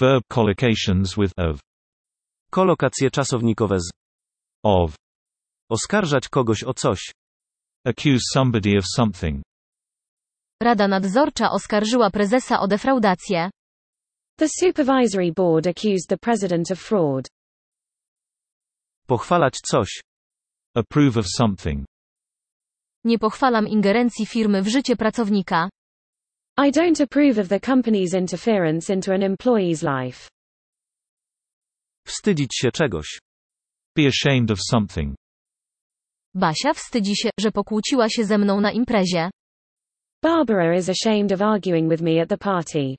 Verb collocations with of. Kolokacje czasownikowe z Of. oskarżać kogoś o coś. Accuse somebody of something. Rada nadzorcza oskarżyła prezesa o defraudację. The supervisory board accused the president of fraud. Pochwalać coś. Approve of something. Nie pochwalam ingerencji firmy w życie pracownika. I don't approve of the company's interference into an employee's life. Wstydzić się czegoś. Be ashamed of something. Basia wstydzi się, że pokłóciła się ze mną na imprezie. Barbara is ashamed of arguing with me at the party.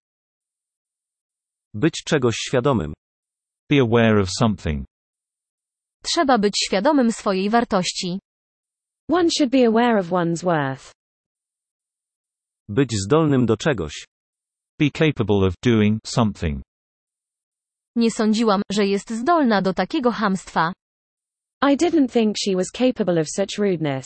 Być czegoś świadomym. Be aware of something. Trzeba być świadomym swojej wartości. One should be aware of one's worth. Być zdolnym do czegoś. Be capable of doing something. Nie sądziłam, że jest zdolna do takiego chamstwa. I didn't think she was capable of such rudeness.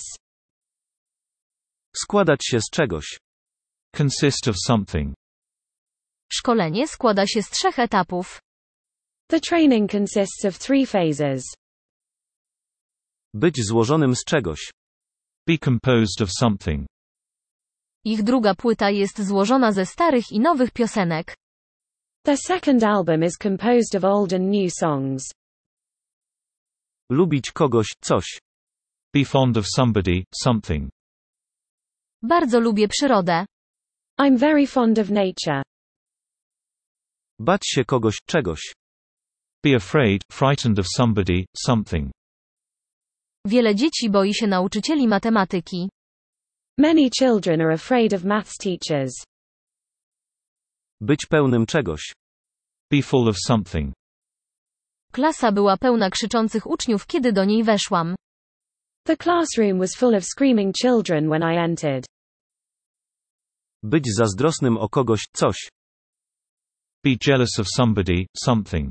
Składać się z czegoś. Consist of something. Szkolenie składa się z 3 etapów. The training consists of 3 phases. Być złożonym z czegoś. Be composed of something. Ich druga płyta jest złożona ze starych i nowych piosenek. Their second album is composed of old and new songs. Lubić kogoś, coś. Be fond of somebody, something. Bardzo lubię przyrodę. I'm very fond of nature. Bać się kogoś, czegoś. Be afraid, frightened of somebody, something. Wiele dzieci boi się nauczycieli matematyki. Many children are afraid of maths teachers. Być pełnym czegoś. Be full of something. Klasa była pełna krzyczących uczniów, kiedy do niej weszłam. The classroom was full of screaming children when I entered. Być zazdrosnym o kogoś, coś. Be jealous of somebody, something.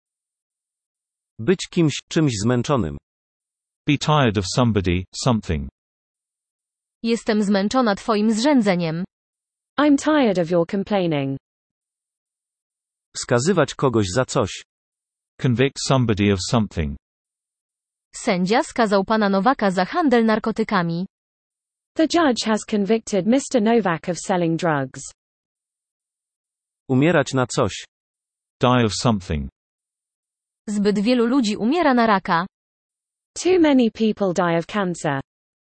Być kimś, czymś zmęczonym. Be tired of somebody, something. Jestem zmęczona twoim zrzędzeniem. I'm tired of your complaining. Skazywać kogoś za coś. Convict somebody of something. Sędzia skazał pana Nowaka za handel narkotykami. The judge has convicted Mr. Novak of selling drugs. Umierać na coś. Die of something. Zbyt wielu ludzi umiera na raka. Too many people die of cancer.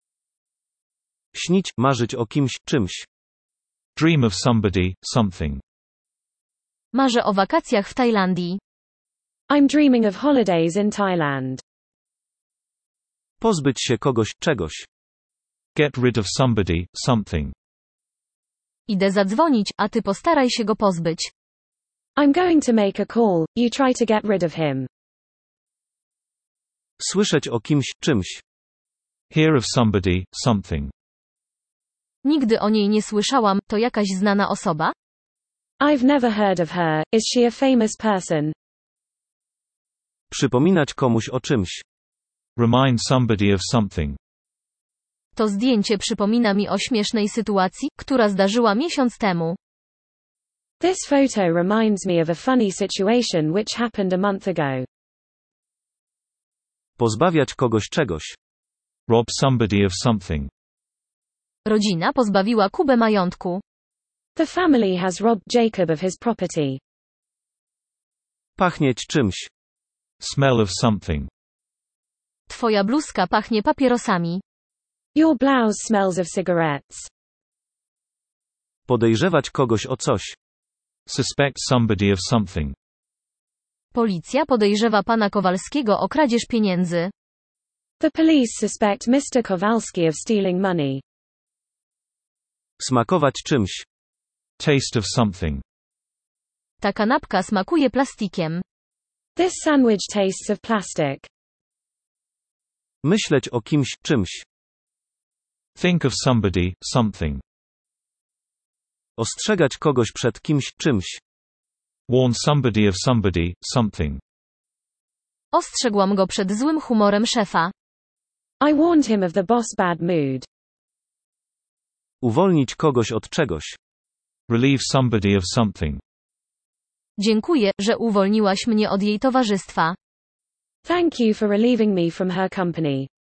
Śnić, marzyć o kimś, czymś. Dream of somebody, something. Marzę o wakacjach w Tajlandii. I'm dreaming of holidays in Thailand. Pozbyć się kogoś, czegoś. Get rid of somebody, something. Idę zadzwonić, a ty postaraj się go pozbyć. I'm going to make a call, you try to get rid of him. Słyszeć o kimś, czymś. Hear of somebody, something. Nigdy o niej nie słyszałam, to jakaś znana osoba? I've never heard of her, is she a famous person? Przypominać komuś o czymś. Remind somebody of something. To zdjęcie przypomina mi o śmiesznej sytuacji, która zdarzyła miesiąc temu. This photo reminds me of a funny situation which happened a month ago. Pozbawiać kogoś czegoś. Rob somebody of something. Rodzina pozbawiła Kubę majątku. The family has robbed Jacob of his property. Pachnieć czymś. Smell of something. Twoja bluzka pachnie papierosami. Your blouse smells of cigarettes. Podejrzewać kogoś o coś. Suspect somebody of something. Policja podejrzewa pana Kowalskiego o kradzież pieniędzy. The police suspect Mr. Kowalski of stealing money. Smakować czymś. Taste of something. Ta kanapka smakuje plastikiem. This sandwich tastes of plastic. Myśleć o kimś, czymś. Think of somebody, something. Ostrzegać kogoś przed kimś, czymś. Warn somebody of somebody, something. Ostrzegłam go przed złym humorem szefa. I warned him of the boss' bad mood. Uwolnić kogoś od czegoś. Relieve somebody of something. Dziękuję, że uwolniłaś mnie od jej towarzystwa. Thank you for relieving me from her company.